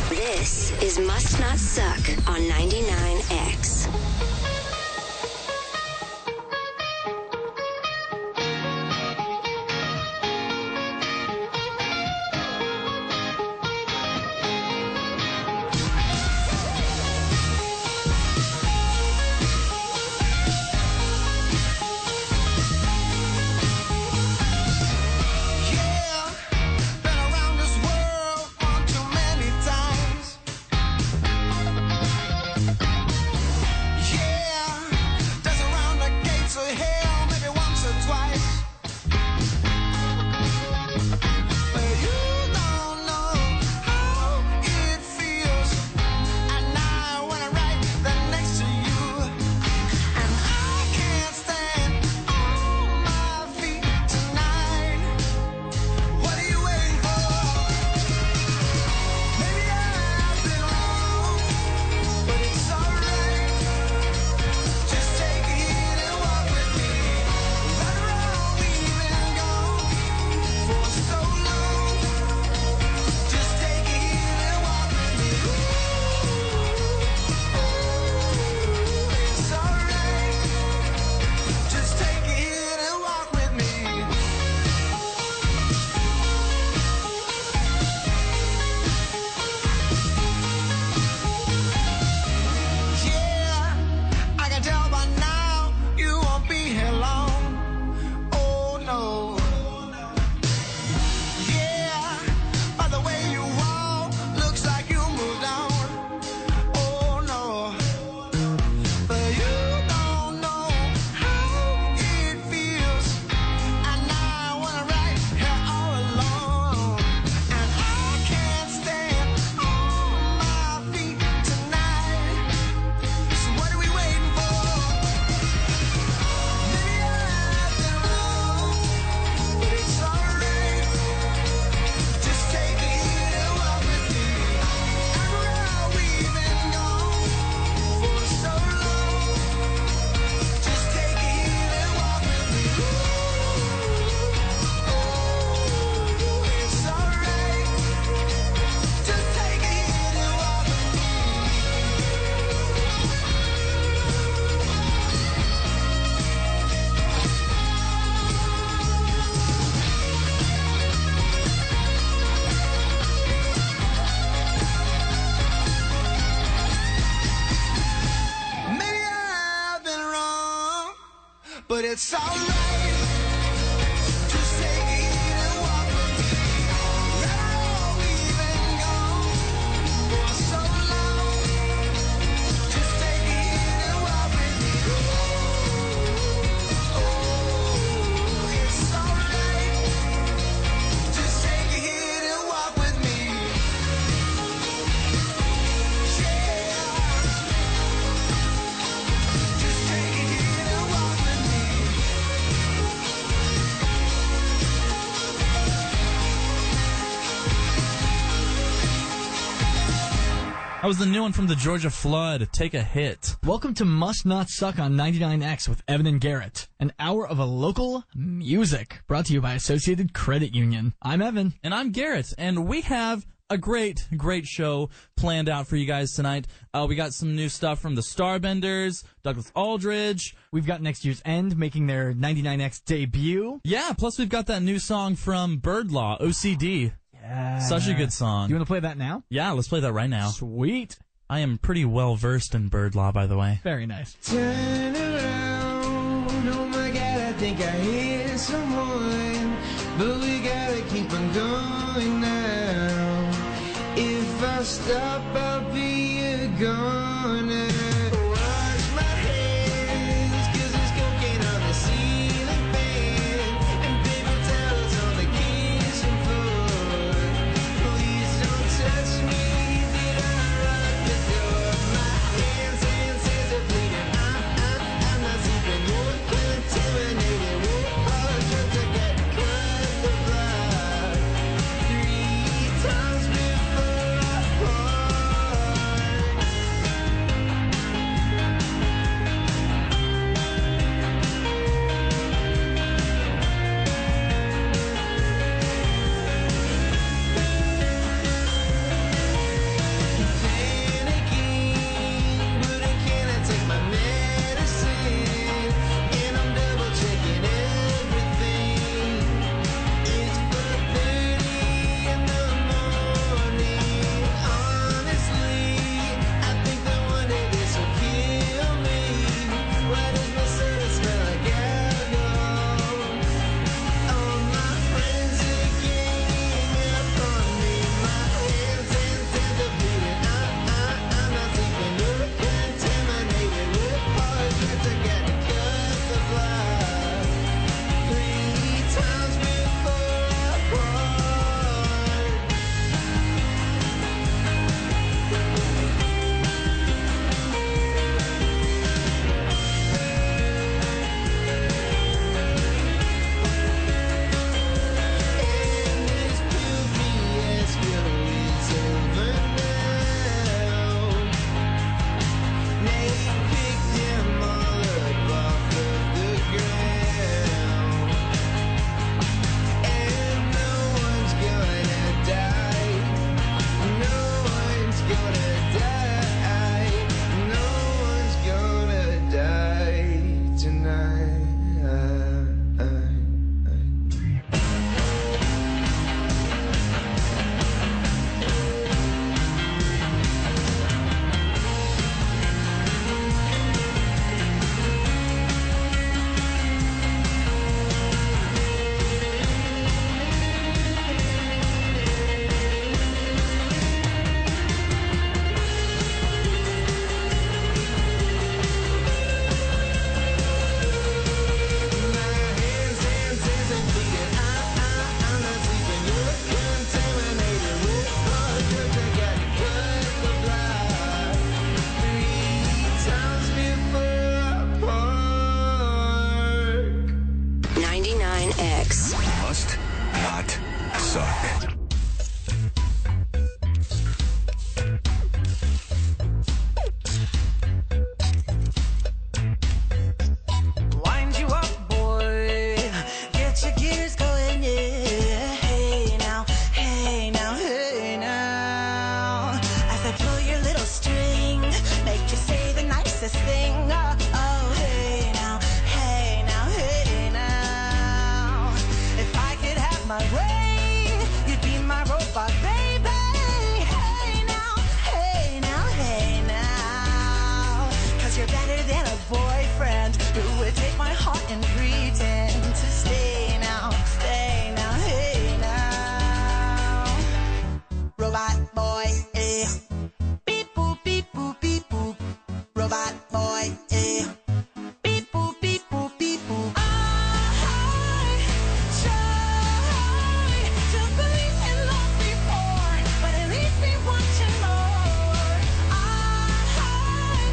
This is Must Not Suck on 99X. But it's alright. Just take it and walk with me. Right on, we've been gone for so long. Just take it and walk with me. Oh, it's alright. Just take it and walk with me. Yeah. Just take it and walk with me. That was the new one from the Georgia Flood, Take a Hit. Welcome to Must Not Suck on 99X with Evan and Garrett. An hour of a local music brought to you by Associated Credit Union. I'm Evan. And I'm Garrett, and we have a great show planned out for you guys tonight. We got some new stuff from the Starbenders, Douglas Aldridge. We've got Next Year's End making their 99X debut. Yeah, plus we've got that new song from Bird Law, OCD. Yeah. Such a good song. You want to play that now? Yeah, let's play that right now. Sweet. I am pretty well versed in Bird Law, by the way. Very nice. Turn around, oh my God, I think I hear someone, but we gotta keep on going now. If I stop, I'll be gone. Wash my hands, 'cause there's cocaine on the ceiling fan, and paper towels on the kitchen floor. Please don't touch me, did I lock the door? My hands are bleeding. I'm not sleeping. More contaminated. More drugs, I got to cut the block 3 times before I part. Wind you up, boy. Get your gears going, yeah. Hey now, hey now, hey now. As I pull your little string, make you say the nicest thing. Oh, oh, hey now, hey now, hey now. If I could have my way, you'd be my robot, baby. Hey now, hey now, hey now. 'Cause you're better than a boyfriend who would take my heart and pretend to stay now, hey now. Robot boy, eh. Beep boop, beep boop, beep boop. Robot boy, eh. Beep boop, beep boop, beep boop. I tried to believe in love before, but it leaves me wanting more. I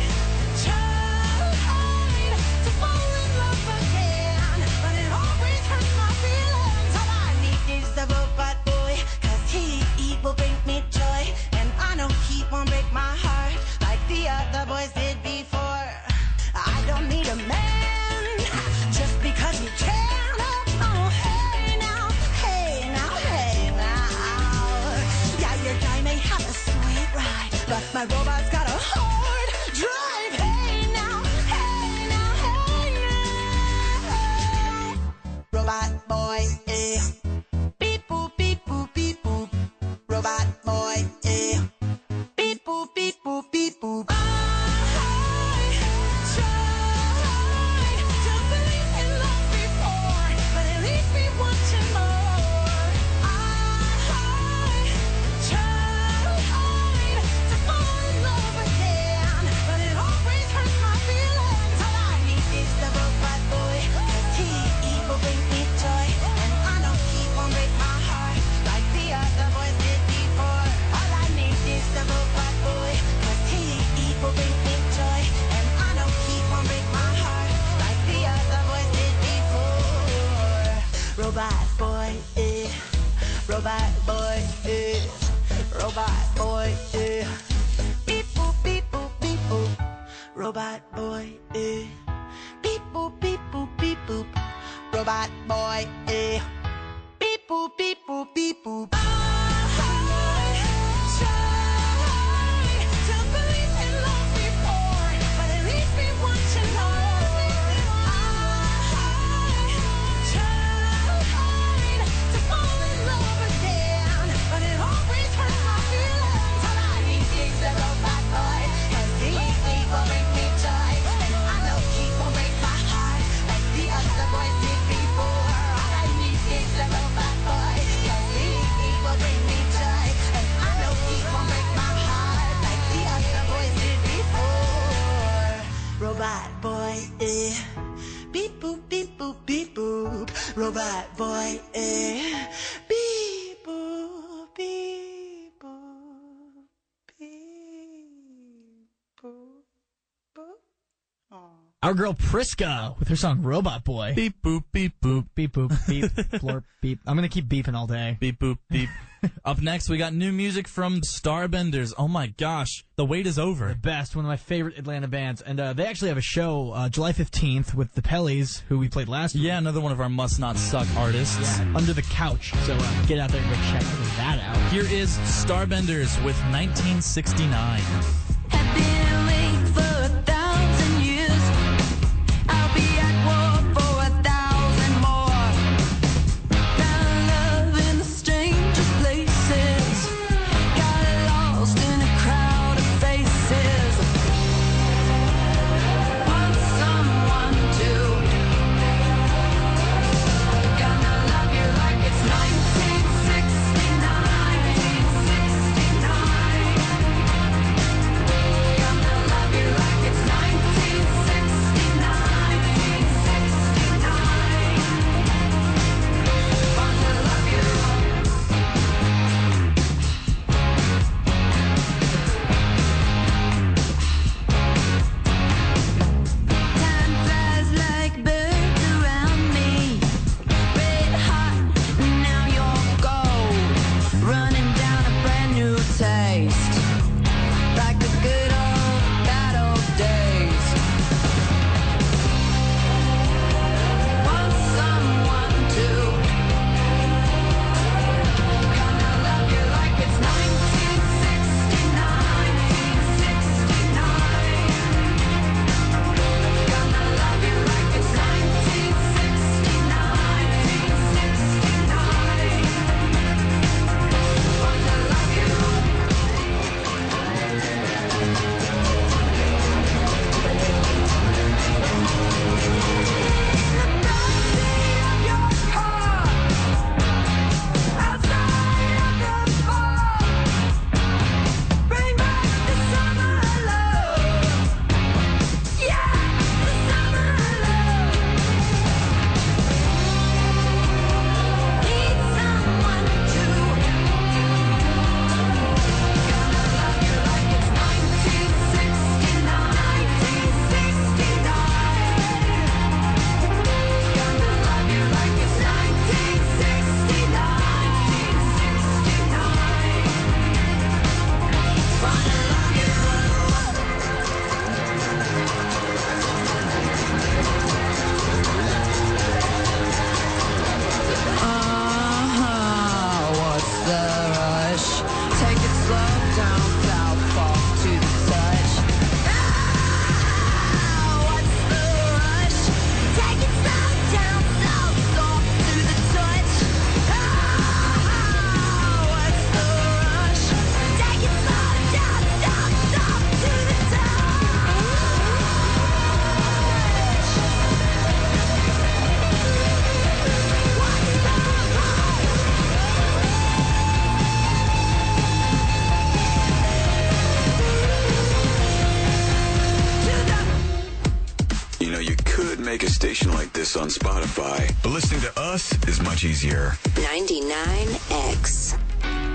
tried to fall in love again, but it always hurts my feelings. All I need is the robot boy, 'cause he will bring me joy, and I know he won't break my heart like the other boys did before. I don't need a man just because he can. Oh, hey now, hey now, hey now. Yeah, your guy may have a sweet ride, but my robot's got a hard drive. Hey now, hey now, hey now. Robot boy, eh. Beep boop, beep boop, beep boop. Robot boy, eh. Beep boop, beep boop, beep boop. I tried to believe in love before, but it leaves me wanting more. I tried to fall in love again, but it always hurts my feelings. All I need is the robot boy, 'cause he will bring me joy, and I know he won't break my heart like the other boys did before. All I need is the robot boy, 'cause he will bring me joy, and I know he won't break my heart like the other boys did before. Robot boy, eh. Robot boy, eh. Robot boy, eh. Beep boop, beep boop, beep boop. Robot boy, eh. Beep boop, beep boop, beep boop. Robot boy, eh. Beep boop, beep boop, beep boop. I tried to believe in love before, but it leaves me wanting more. I tried to fall in love again, but it always hurts my feelings. All I need is the robot boy, 'cause he will bring me joy, and I know he won't break my heart like the other boys did before. All I need is the robot boy, 'cause he will bring me joy, and I know he won't break my heart like the other boys did before. Robot boy, eh. Beep boop, beep boop, beep boop. Robot boy, eh. Beep boop, beep boop, beep boop, boop. Aw. Our girl Priska with her song Robot Boy. Beep boop, beep boop, Beep boop, beep, florp, beep. I'm gonna keep beeping all day. beep boop, beep. Up next, we got new music from Starbenders. Oh my gosh, the wait is over. Best, one of my favorite Atlanta bands. And they actually have a show July 15th with the Pellies, who we played last week. Yeah, another one of our must not suck artists. Yeah, Under the Couch. So get out there and go check that out. Here is Starbenders with 1969. Have been awake for 1,000 years. I'll be at war for 1,000 more. Found love in the strangest places. Got lost in a crowd of faces. Want someone to. Gonna love you like it's 1969. 1969. make a station like this on Spotify, but listening to us is much easier. 99X.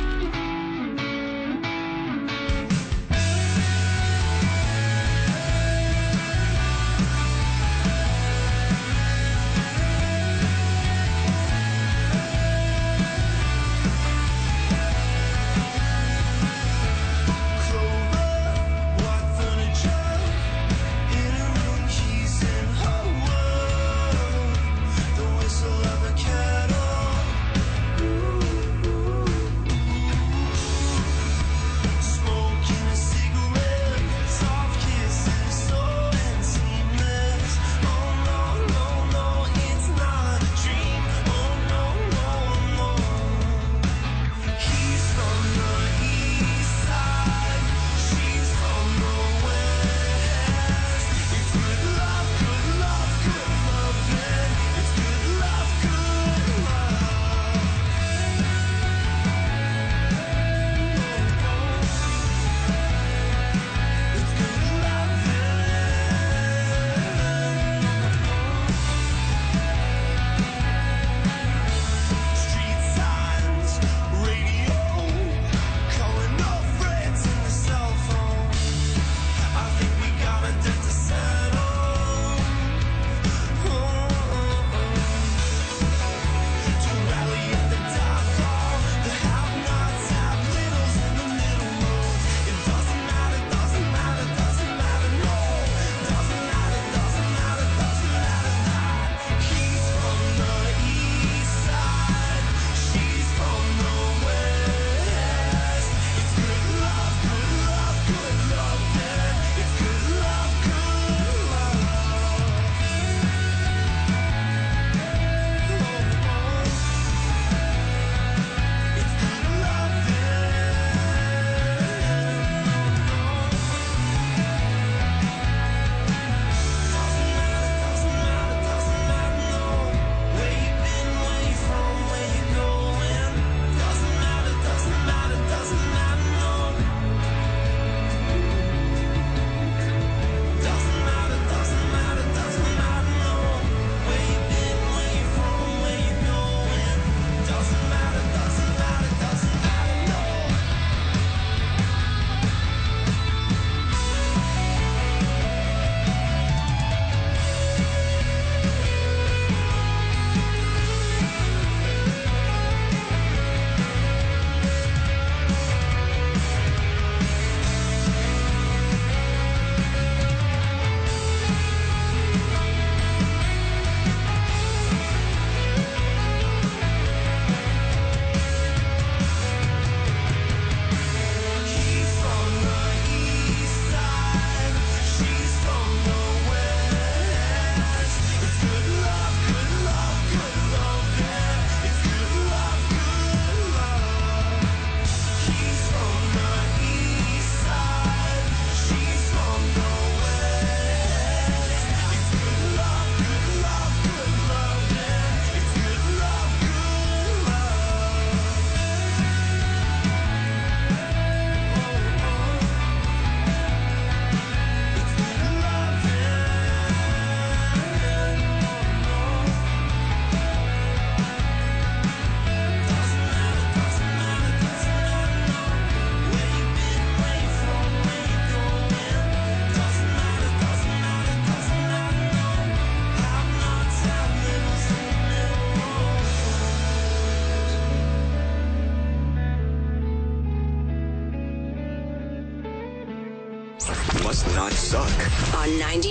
Must Not Suck. On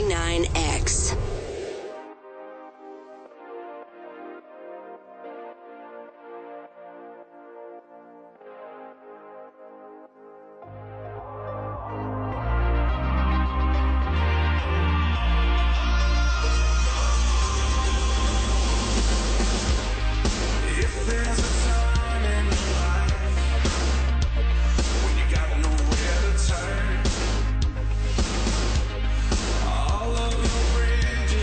99X. If there's a time in your life when you got nowhere to turn, all of your bridges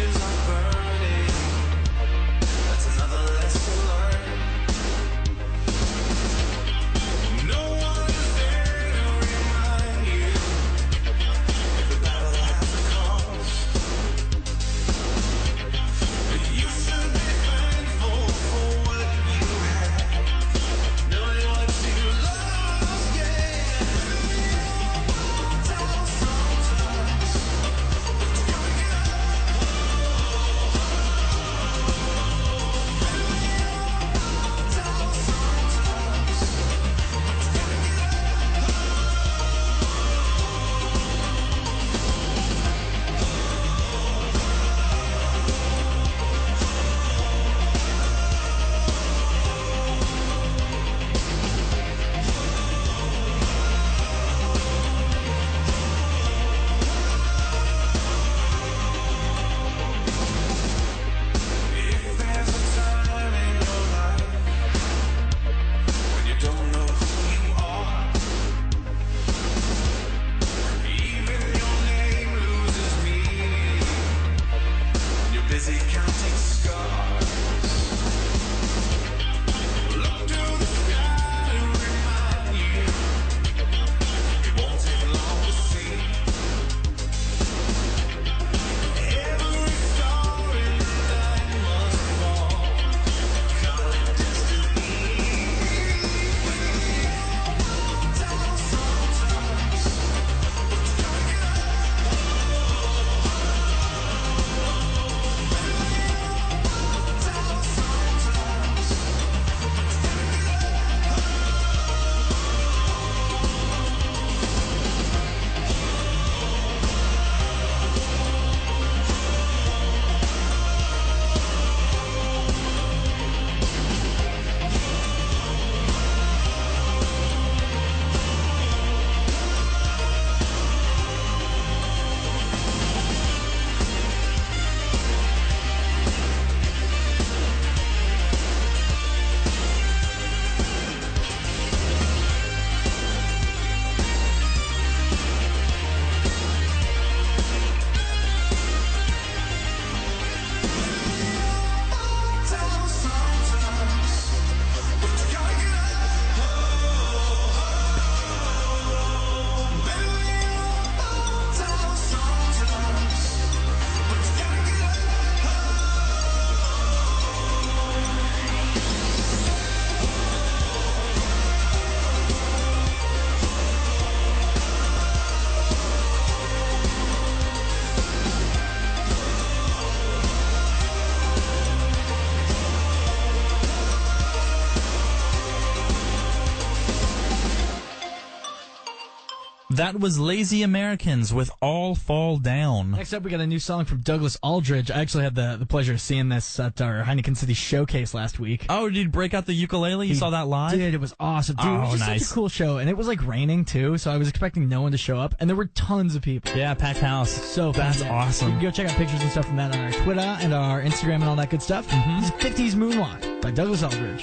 That was Lazy Americans with All Fall Down. Next up, we got a new song from Douglas Aldridge. I actually had the pleasure of seeing this at our Heineken City showcase last week. Oh, did you break out the ukulele? You saw that live? Dude, it was awesome. Dude, it was just nice. such a cool show. And it was like raining too, so I was expecting no one to show up. And there were tons of people. Yeah, packed house. So that's fantastic. awesome. You can go check out pictures and stuff from that on our Twitter and our Instagram and all that good stuff. This is 50s Moonwalk by Douglas Aldridge.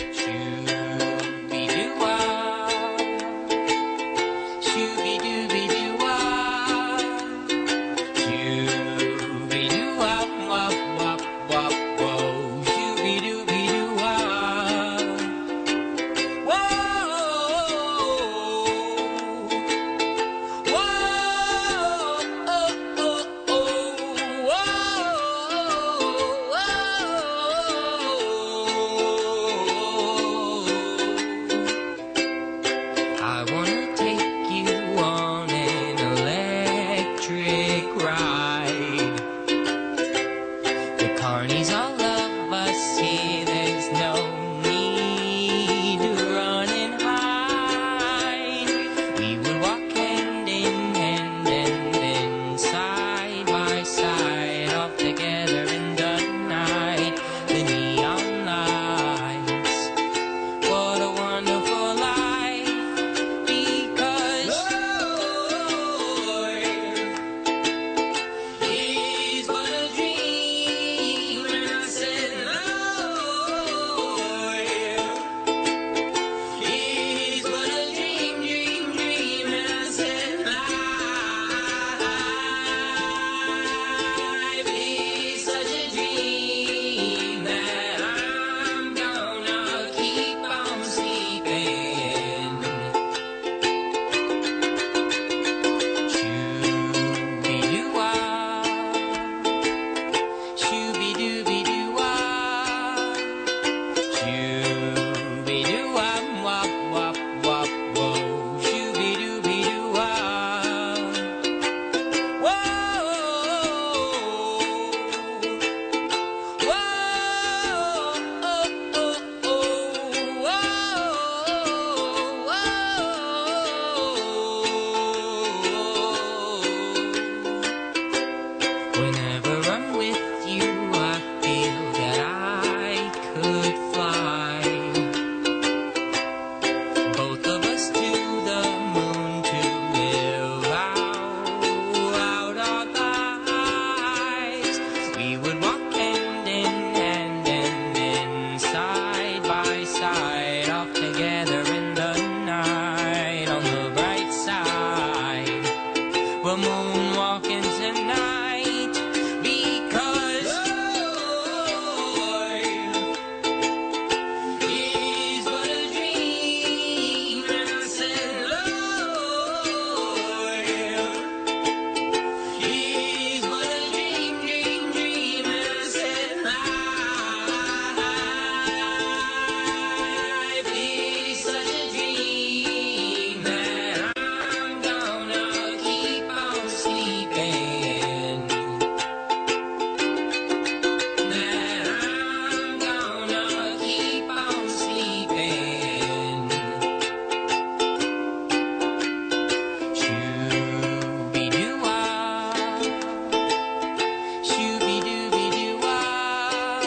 I wanna take you on an electric ride. The carnies all love us here, there's no need to run and hide. We would walk hand in hand and then side by side, off together in the night. The neon lights, what a wonderful life. Because it's but a dream, and I said, it's but a dream, dream, dream, and I said, life is such a dream that I'm gonna keep on sleeping. Shooby-doo-wah, shooby-dooby-doo-wah, shooby-doo-wah-wah-wah-wah-wah, shooby-dooby-doo-wah. Whenever I'm with you, I feel that I could fly. Both of us to the moon to live out our lives. We would walk hand in hand and then side by side, off together in the night. On the bright side, we're moonwalking tonight. Because it's but a dream, and I said, it's but a dream, dream, dream, and I said, life is such a dream that I'm gonna keep on sleeping. That I'm gonna keep on sleeping. Shooby-doo-wah, shooby-dooby-doo-wah,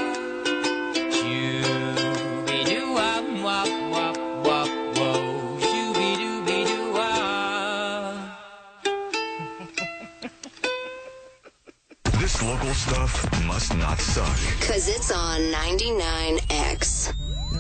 shooby-doo-wah-wah-wah-wah, shooby-dooby-doo-wah. This local stuff must not suck. 'Cause it's on 99X.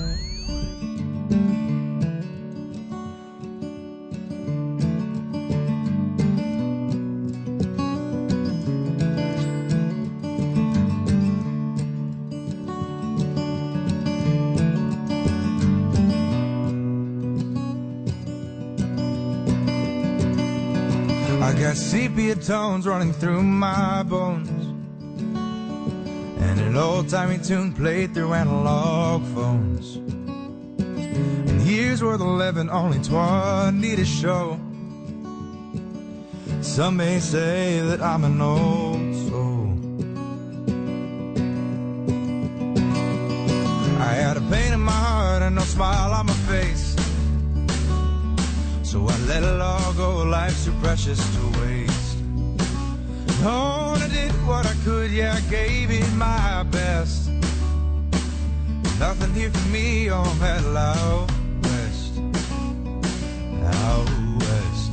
I got sepia tones running through my bones, and an old-timey tune played through analog phones. And here's where the living only 20 to show. Some may say that I'm an old soul. I had a pain in my heart and no smile on my face, So I let it all go, life's too precious to waste. Oh, and I did what I could, yeah, I gave it my best. Nothing here for me on that out west. Out west.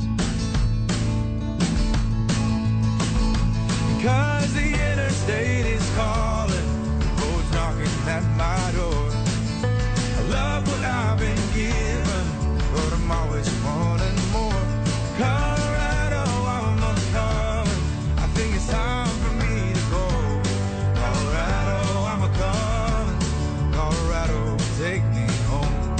Because the interstate is calling, the road's knocking at my door. I love what I've been given, but I'm always wanting more. Colorado, I'm not coming. I think it's time for me to go. Colorado, I'm a coming. Colorado, take me home.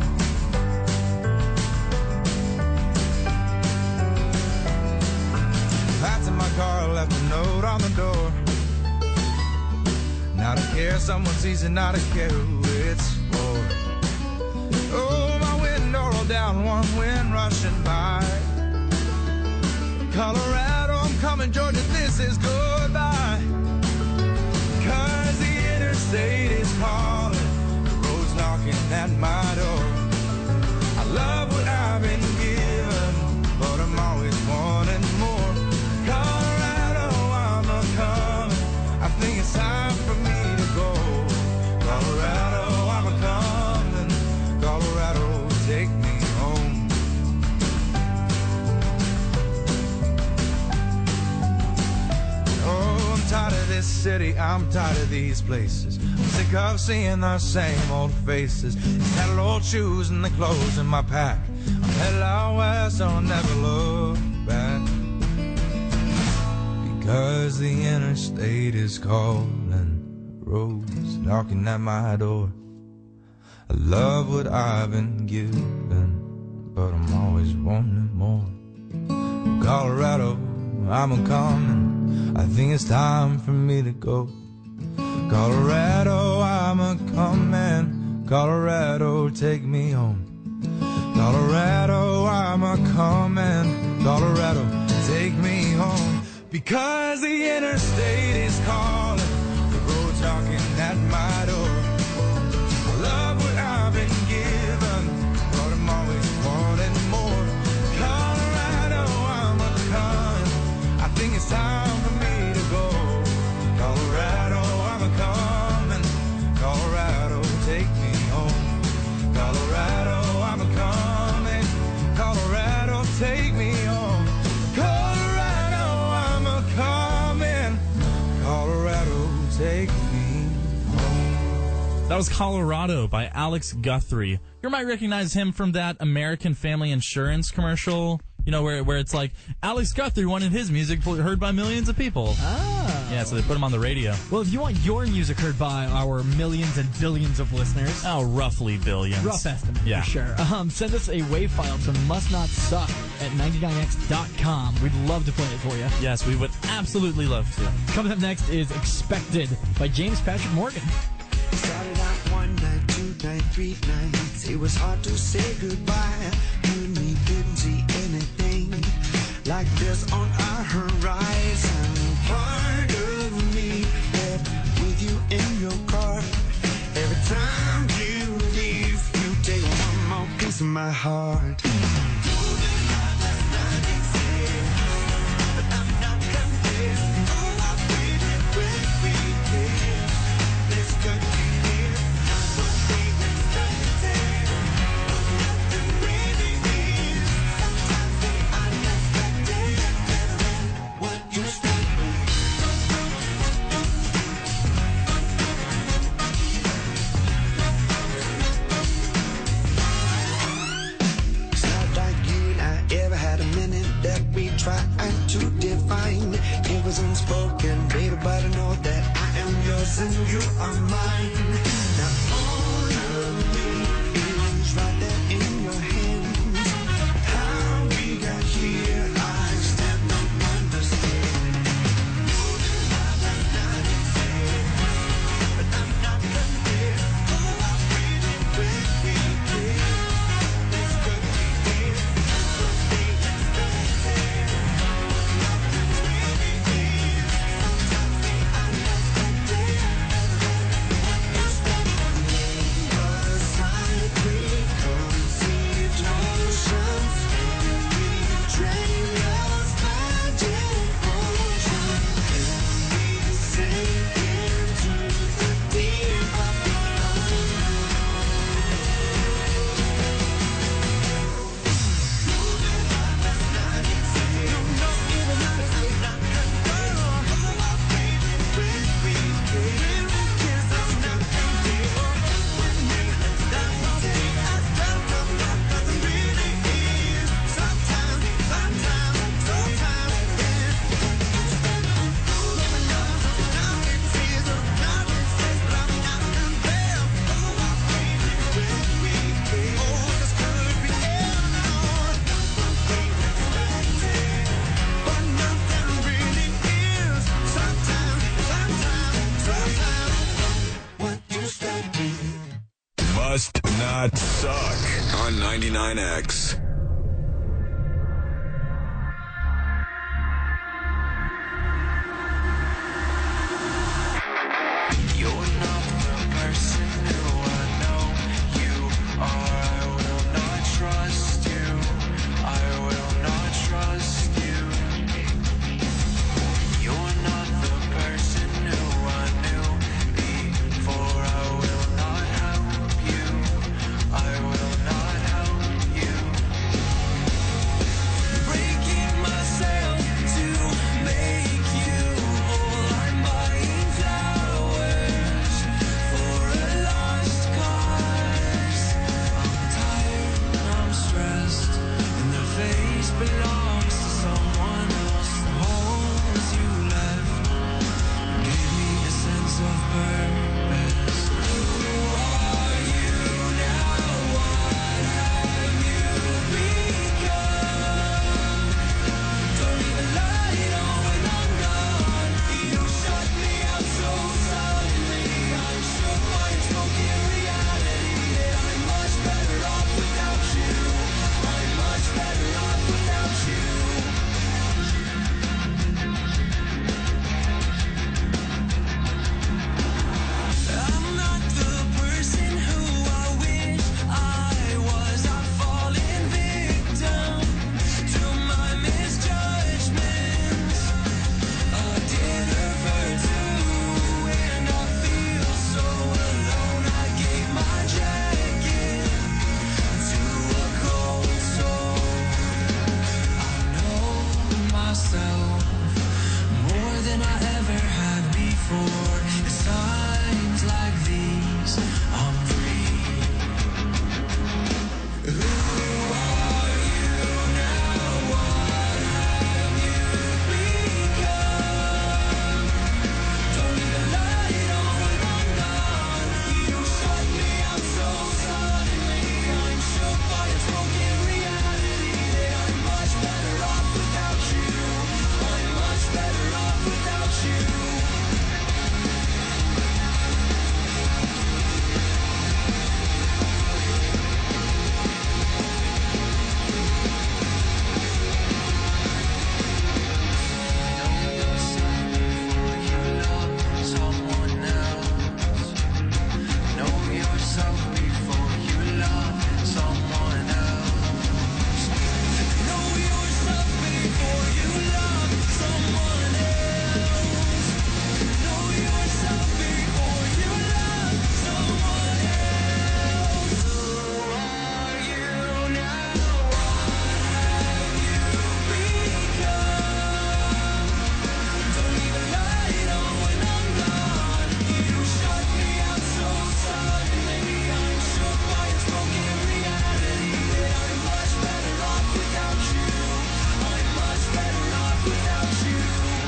That's in my car, left a note on the door. Not a care, someone sees it, not a care who it's for. Oh, my window rolled down, one wind rushing by. Colorado, I'm coming, Georgia, this is goodbye. Cause the interstate is calling, the road's knocking at my door. I love what I've been given, but I'm always wanting more. Colorado, I'm a coming, I think it's time for me to go. Colorado, I'm a coming, Colorado, take me home. Oh, I'm tired of this city, I'm tired of these places. I'm sick of seeing the same old faces. Tattered old shoes and the clothes in my pack. I'm headed out west, I'll never look back. Because the interstate is calling, roads knocking at my door. I love what I've been given, but I'm always wanting more. Colorado, I'm a coming, I think it's time for me to go. Colorado, I'm a coming, Colorado, take me home. Colorado, I'm a coming, Colorado, take me home. Because the interstate is calling, the road's knocking at my door. I love what I've been given, but I'm always wanting more. Colorado, I'm a coming, I think it's time for me to go. Colorado, I'm a coming, Colorado, take me home. Colorado, I'm a coming, Colorado, take me home. Colorado, I'm a coming, Colorado, take me home. That was Colorado by Alex Guthrie. You might recognize him from that American Family Insurance commercial, you know, where it's like, Alex Guthrie wanted his music heard by millions of people. Ah. Yeah, so they put him on the radio. Well, if you want your music heard by our millions and billions of listeners, Oh, roughly billions. rough estimate Yeah. for sure, send us a WAV file to mustnotsuck at 99x.com. We'd love to play it for you. Yes, we would absolutely love to. Coming up next is Expected by James Patrick Morgan. Started out one night, 2 nights, 3 nights. It was hard to say goodbye. You and me didn't see anything like this on our horizon. Part of me left with you in your car. Every time you leave, you take one more piece of my heart. Trying to define it was unspoken, baby, but I know that I am yours and you are mine. Now all of me is right there in your hands. How we got here, I still don't understand. Love is not easy, but I'm not convinced. Oh, I really wish we did. This could be it. Could be expected. Really is. Sometimes the unexpected. not suck on 99X. You're not the person who I know you are. I will not trust you. I will not trust you. You're not the person who I knew before. I will not help you. I will not help you. Breaking myself to make you whole. I'm buying flowers for a lost cause. I'm tired, I'm stressed, and the face belongs to someone else. The holes you left gave me a sense of purpose. Who are you now? What have you become? Don't even light on when I'm gone. You shut me out so suddenly. I'm shook by its broken reality. That I'm much better off without you. I'm much better off without you. I'm not the person who I wish I was. I've fallen victim to my misjudgments. I did hurt too, and I feel so alone. I gave my jacket to a cold soul. I know myself more than I ever have before. It's times like these I'm free. Who are you now? What have you become? Don't even light on when I'm gone. You shut me out so suddenly. I'm shook by its broken reality. That I'm much better off without you. I'm much better off without you. Know yourself before you love someone else. Know yourself before you love someone else. Know yourself before you love someone else. Know yourself before you love someone else. Who are you now? What have you become? Don't even light on when I'm gone. You shut me out so suddenly. I'm shook by its broken reality. That I'm much better off without you. I'm much better off without you.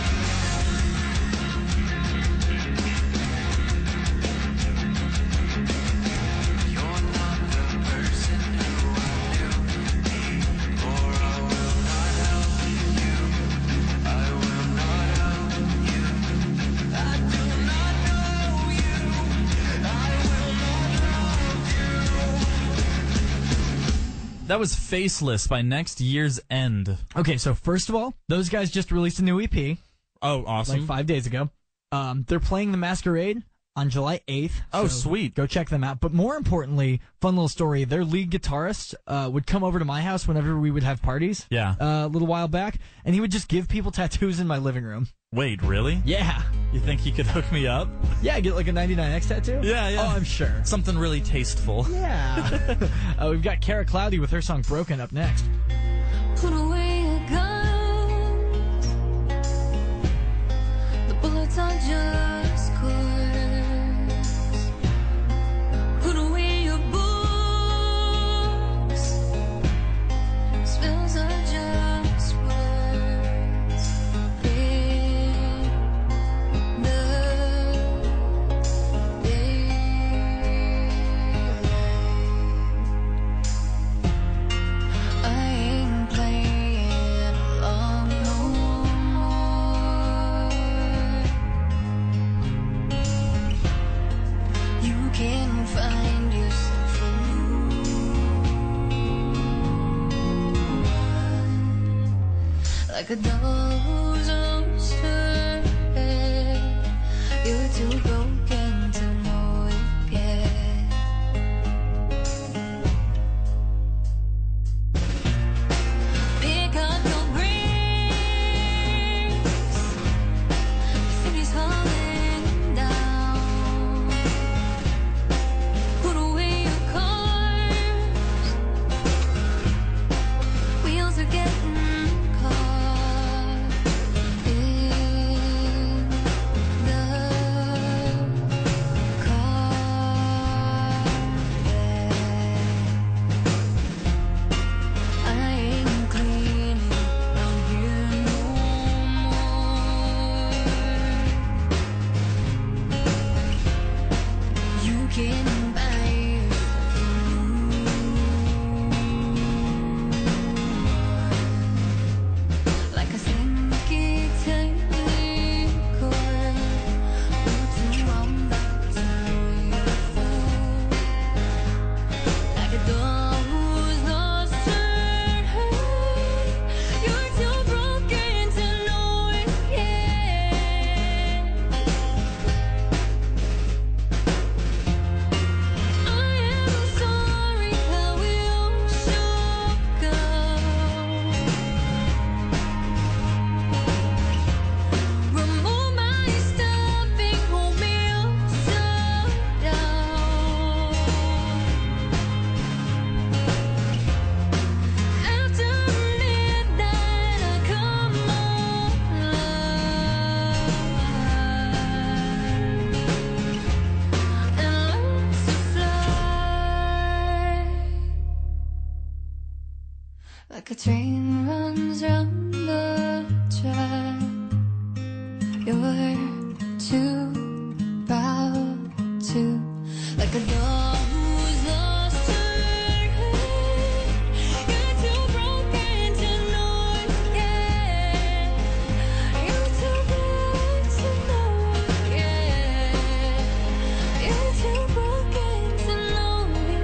You're not the person who I knew before. I will not help you. I will not help you. I do not know you. I will not help you. That was Faceless by Next Year's End. Okay, so first of all, those guys just released a new EP Oh, awesome. like 5 days ago. They're playing the Masquerade on July 8th. Oh, so sweet. Go check them out. But more importantly, fun little story, their lead guitarist would come over to my house whenever we would have parties. Yeah. A little while back, and he would just give people tattoos in my living room. Wait, really? Yeah. You think he could hook me up? Yeah, get like a 99X tattoo? Yeah, yeah. Oh, I'm sure. Something really tasteful. Yeah. We've got Kara Cloudy with her song Broken up next. Put away your guns. The bullets are just coins. Put away your books. Spills are just words. In the daylight. I ain't like a doll's oyster. You're too broken to know it yet. Pick up your grace. City's falling down. Put away your cars. Wheels are getting caught in the carpet. I ain't cleaning around here no more. You can buy like a slinky tangle, roots around back to your fall. Like a dog who's lost her head, you're too broken to know it yet. I am sorry how we all shook up. Remove my stuffing, hold me upside down. After midnight, I come alive and learn to fly. Like a train runs round the track, you're too proud to. Like a dog who's lost her head, you're too broken to know it yet. You're too bad to know it yet. You're too broken to know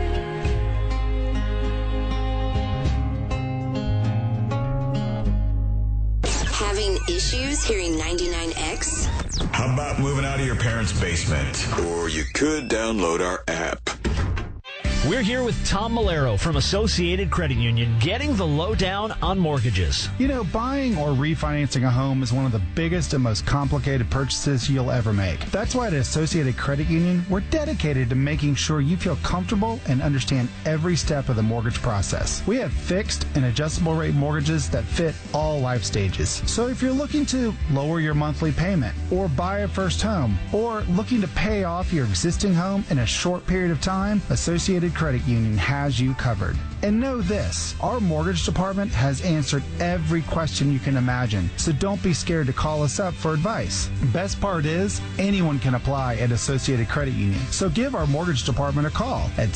it. Having issues hearing 99X? How about moving out of your parents' basement? Or you could download our app. We're here with Tom Malero from Associated Credit Union, getting the lowdown on mortgages. You know, buying or refinancing a home is one of the biggest and most complicated purchases you'll ever make. That's why at Associated Credit Union, we're dedicated to making sure you feel comfortable and understand every step of the mortgage process. We have fixed and adjustable rate mortgages that fit all life stages. So if you're looking to lower your monthly payment, or buy a first home, or looking to pay off your existing home in a short period of time, Associated Credit Union has you covered. And know this, our mortgage department has answered every question you can imagine, so don't be scared to call us up for advice. Best part is, anyone can apply at Associated Credit Union, so give our mortgage department a call at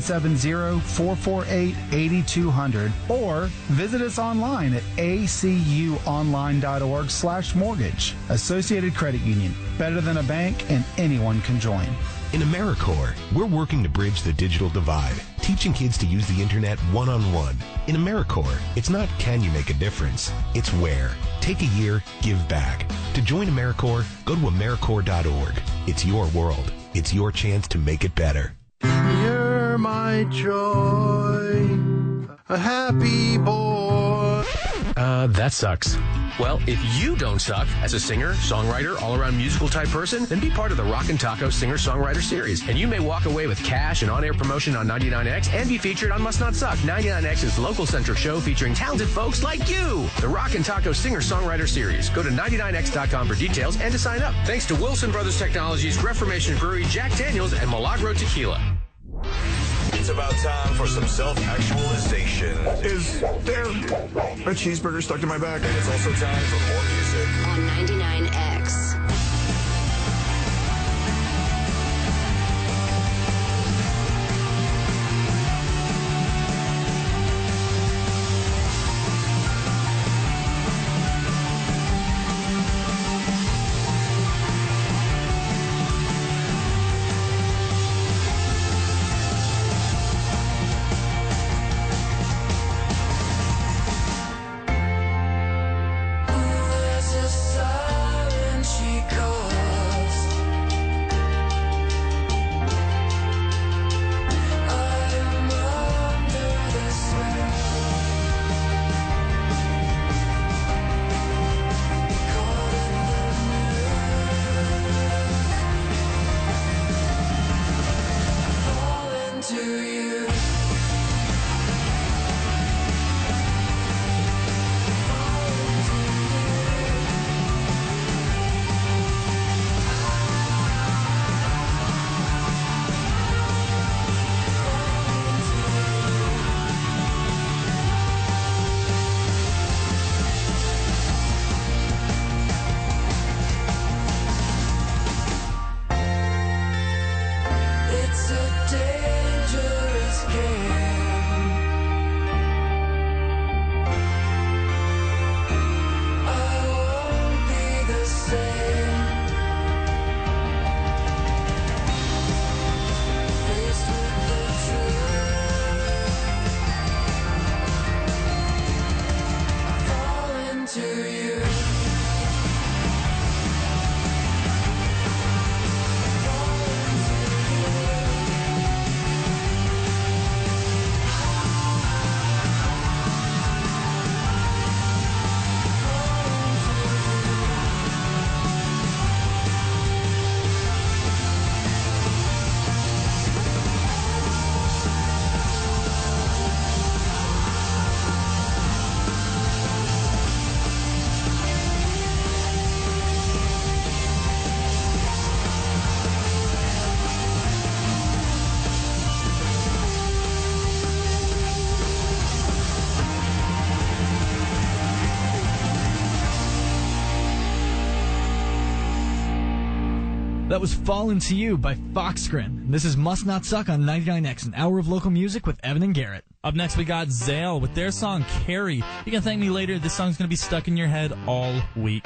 770-448-8200 or visit us online at acuonline.org/mortgage. Associated Credit Union, better than a bank, and anyone can join. In AmeriCorps, we're working to bridge the digital divide, teaching kids to use the internet one-on-one. In AmeriCorps, it's not can you make a difference, it's where. Take a year, give back. To join AmeriCorps, go to AmeriCorps.org. It's your world. It's your chance to make it better. You're my joy, a happy boy. That sucks. Well, if you don't suck as a singer, songwriter, all-around musical type person, then be part of the Rockin' Taco Singer-Songwriter Series. And you may walk away with cash and on-air promotion on 99X and be featured on Must Not Suck, 99X's local-centric show featuring talented folks like you. The Rockin' Taco Singer-Songwriter Series. Go to 99X.com for details and to sign up. Thanks to Wilson Brothers Technologies, Reformation Brewery, Jack Daniels, and Milagro Tequila. It's about time for some self-actualization. Is there a cheeseburger stuck to my back? And it's also time for more music. On 99X. That was Fall Into You by Foxgrin. This is Must Not Suck on 99X, an hour of local music with Evan and Garrett. Up next, we got Zale with their song Carrie. You can thank me later. This song's going to be stuck in your head all week.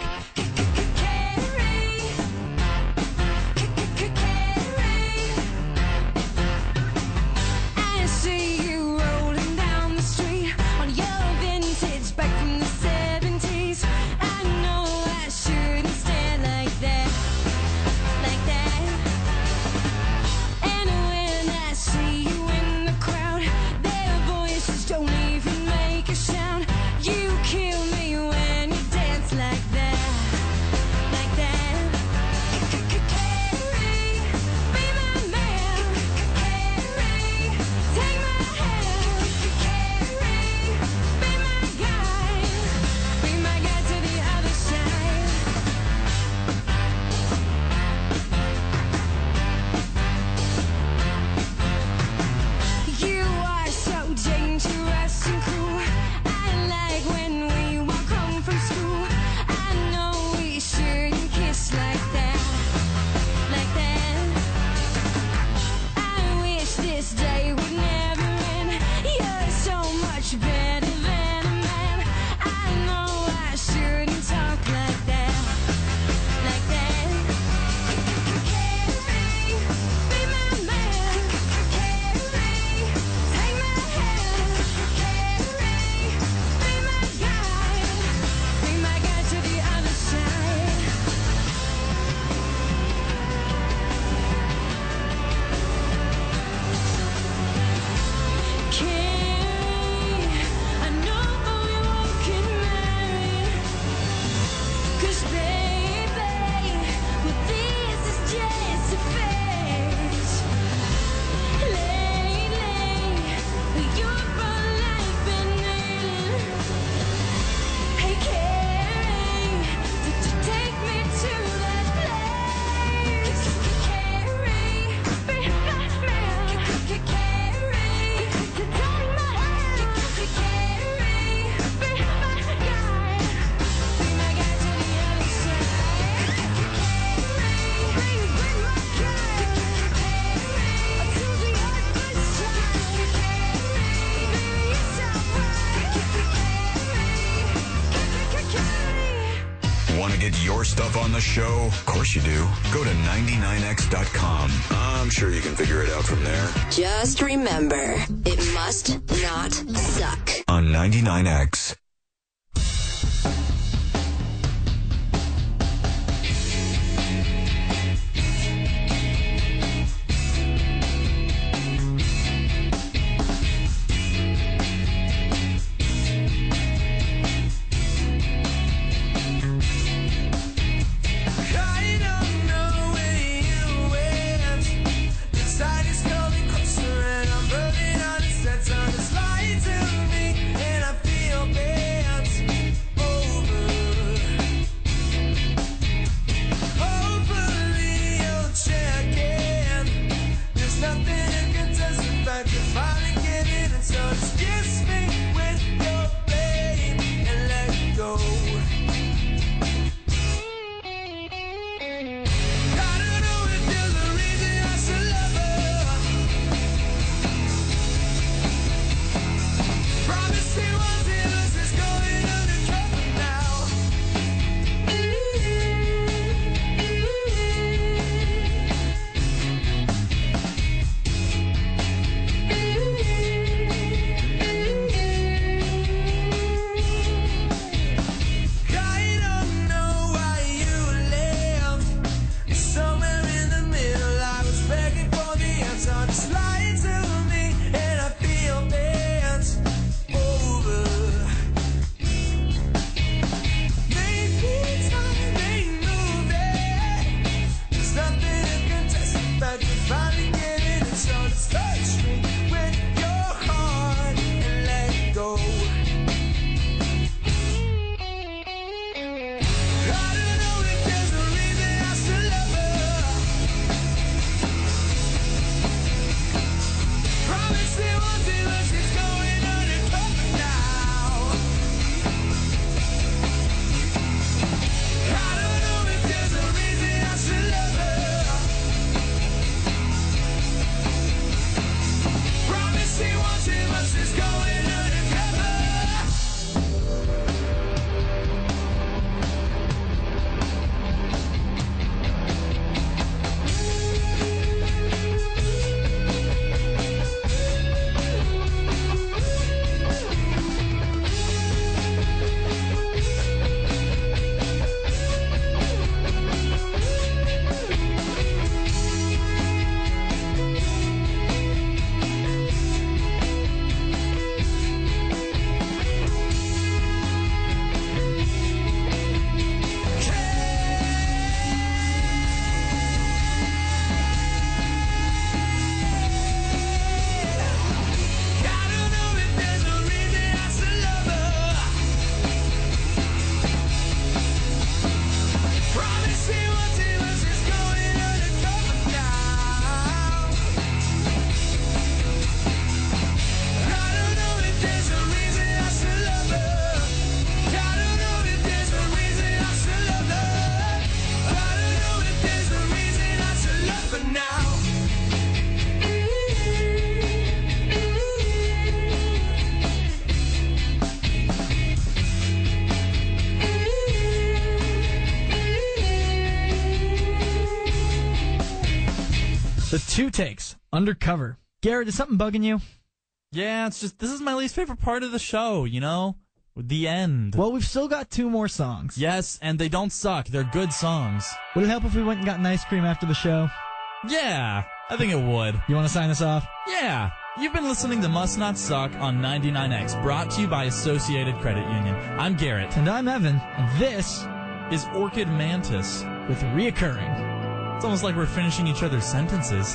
I see you rolling down the street on your vintage back from the 70s. I know I shouldn't stare like that, like that. And when I see you in the crowd, their voices don't even make a sound. You kill me when you dance like that, like that. Carrie, be my man. Carrie, take my hand. Carrie, be my guide. Be my guide to the other side. You are so dangerous and cruel. I like when we walk home from school. I know we shouldn't kiss like that, like that. I wish this day would never end. You're so much better than a man. I know I shouldn't talk like that, like that. Carrie, be my man. Carrie, take my hand. Carrie, be my guide. Be my guide to the other side. Carrie, I know we won't get married. 'Cause baby, well, this is just a phase. Lately, you're all I've been needing. Hey Carrie, take me to that place. Carrie, be my man. Carrie, take my hand. Carrie, be my guide. Be my guide to the other side. Carrie, be my guide. Carrie, to the other side. Carrie, baby, it's alright. Carrie. Want to get your stuff on the show? Of course you do. Go to 99x.com. I'm sure you can figure it out from there. Just remember, it must not suck. On 99x. I don't know where you went. Inside is coming closer and I'm burning on the sets on the slide to me and I feel bad. The Two Takes, Undercover. Garrett, is something bugging you? Yeah, it's just, this is my least favorite part of the show, you know? The end. Well, we've still got 2 more songs. Yes, and they don't suck. They're good songs. Would it help if we went and got an ice cream after the show? Yeah, I think it would. You want to sign us off? Yeah. You've been listening to Must Not Suck on 99X, brought to you by Associated Credit Union. I'm Garrett. And I'm Evan. And this is Orchid Mantis. With Reoccurring. It's almost like we're finishing each other's sentences.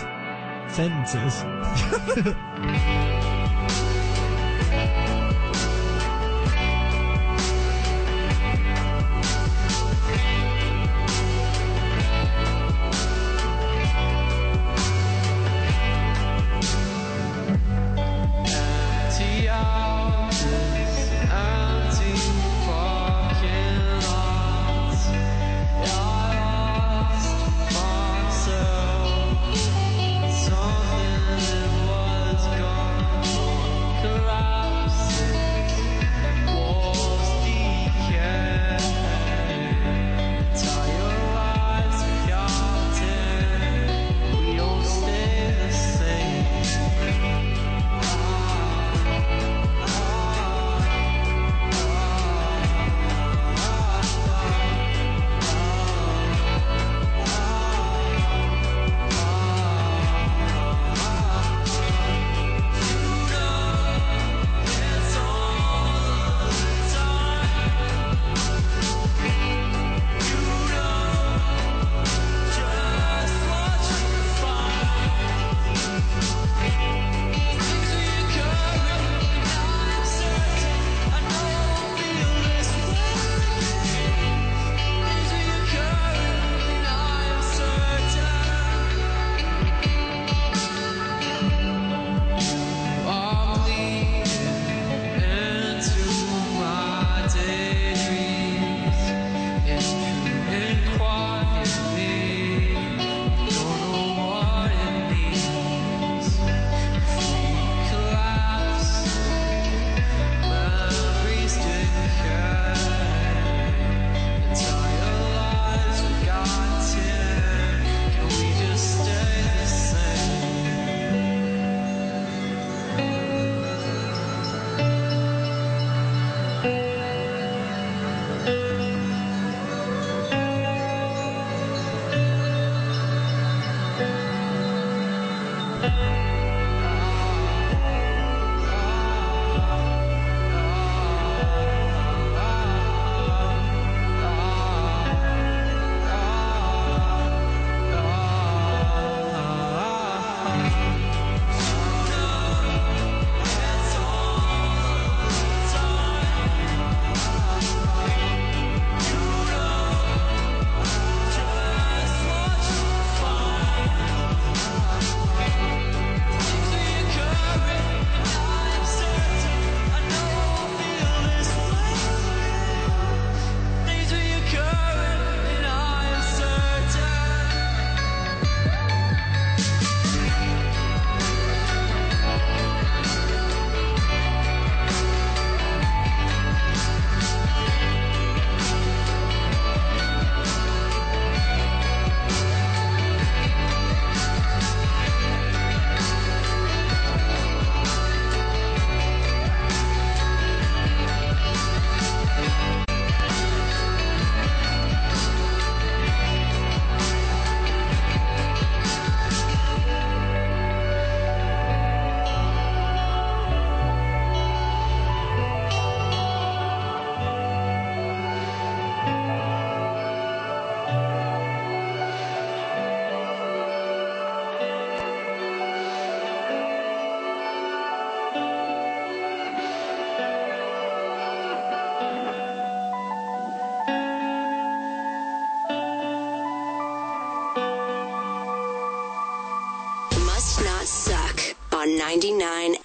Must Not Suck on 99